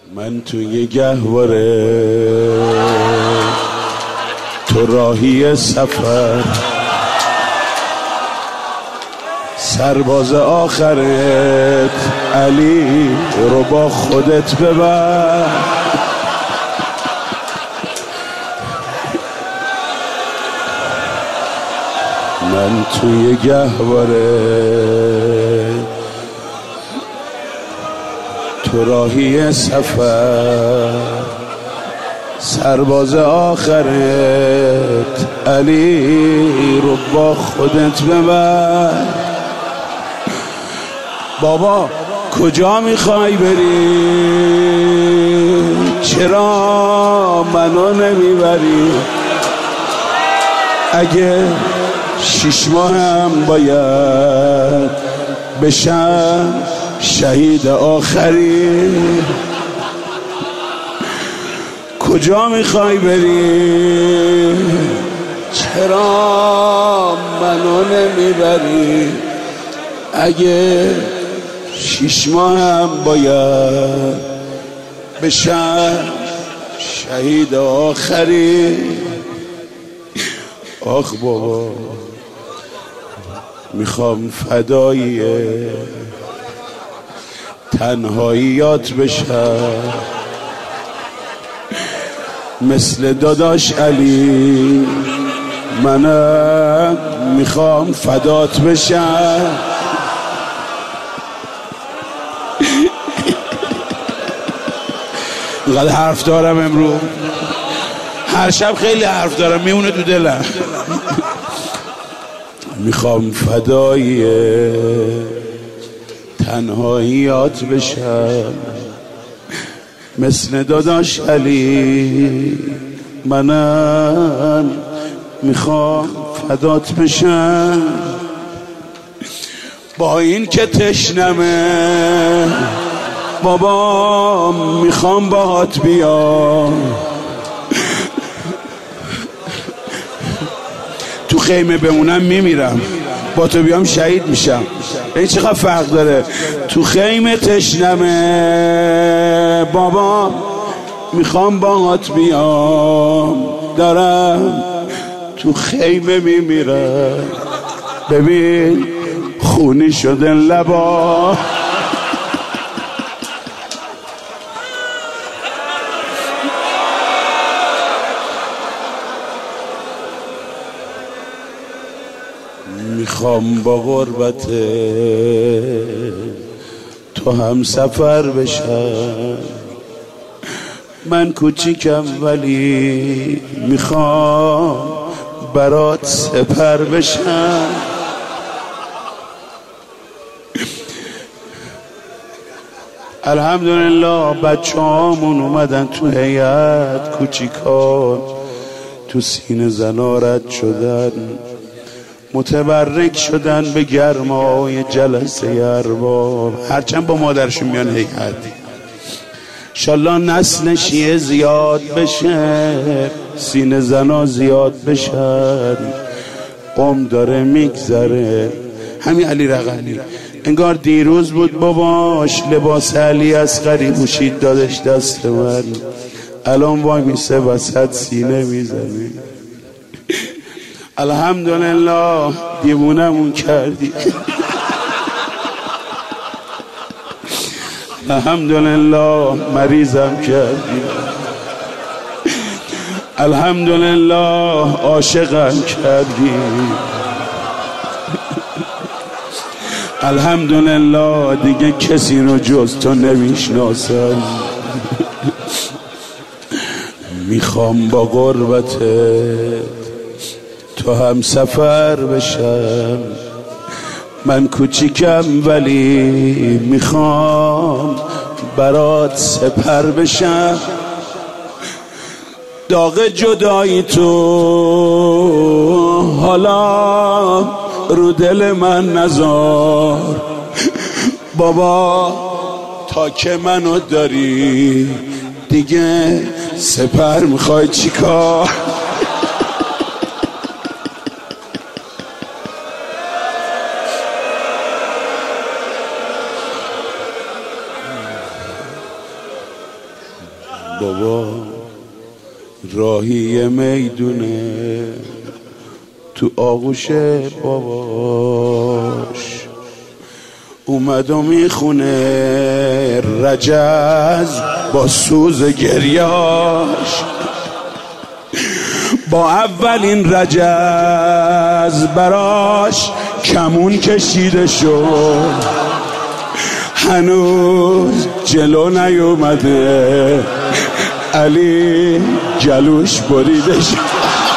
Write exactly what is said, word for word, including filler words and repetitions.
من توی گهواره تو راهی سفر، سرباز آخرت علی رو با خودت ببر. من توی گهواره تو راهی سفر، سرباز آخرت علی رو با خودت ببر. بابا کجا میخوای بری؟ چرا منو نمیبری؟ اگه شش ماهم باید بشم شهید آخری، کجا میخوای بری؟ چرا منو نمیبری؟ اگه شش ماهم باید بشم شهید آخری. آخ بابا میخوام فدای تنهاییات بشم، مثل داداش علی منم میخوام فدات بشم. اینقدر حرف دارم امروز، هر شب خیلی حرف دارم میمونه تو دلم. میخوام فدای تنهاییات بشم، مثل داداش علی منم میخوام فدات بشم. با این که تشنمه بابا میخوام باهات بیام، تو خیمه بمونم میمیرم، با تو بیام شهید میشم. این چقدر فرق داره؟ تو خیمه تشنمه بابا میخوام باهات بیام، دارم تو خیمه میمیرم. ببین خونی شده لبا، میخوام با غربت تو هم سفر بشم. من کوچیکم ولی میخوام برات سپر بشم. الحمدلله بچه هامون اومدن تو هیئت، کوچیکان تو سینه زنا رد شدن، متبرک شدن به گرمای جلسه ارباب. هرچند با مادرشون میان هیئت، انشالله نسل شیعه زیاد بشه، سینه زنا زیاد بشن. قم داره میگذره. همین علی رقمی انگار دیروز بود باباش لباس علی اصغری پوشید دادش دست من، الان وای میسه وسط سینه میزنه. الحمدلله دیوونمون کردی، الحمدلله مریضم کردی، الحمدلله عاشقم کردی، الحمدلله دیگه کسی رو جز تو نمیشناسم. میخوام با غربتت تو هم سفر بشم. من کوچیکم ولی میخوام برات سپر بشم. داغ جدایی تو حالا رو دل من نذار بابا، تا که منو داری دیگه سپر میخوای چیکار؟ بابا راهی میدونه تو آغوش باباش اومد و میخونه رجز با سوز گریاش با اولین رجز براش کمون کشیده شد هنوز جلو نیومده علی جلوش بریده شد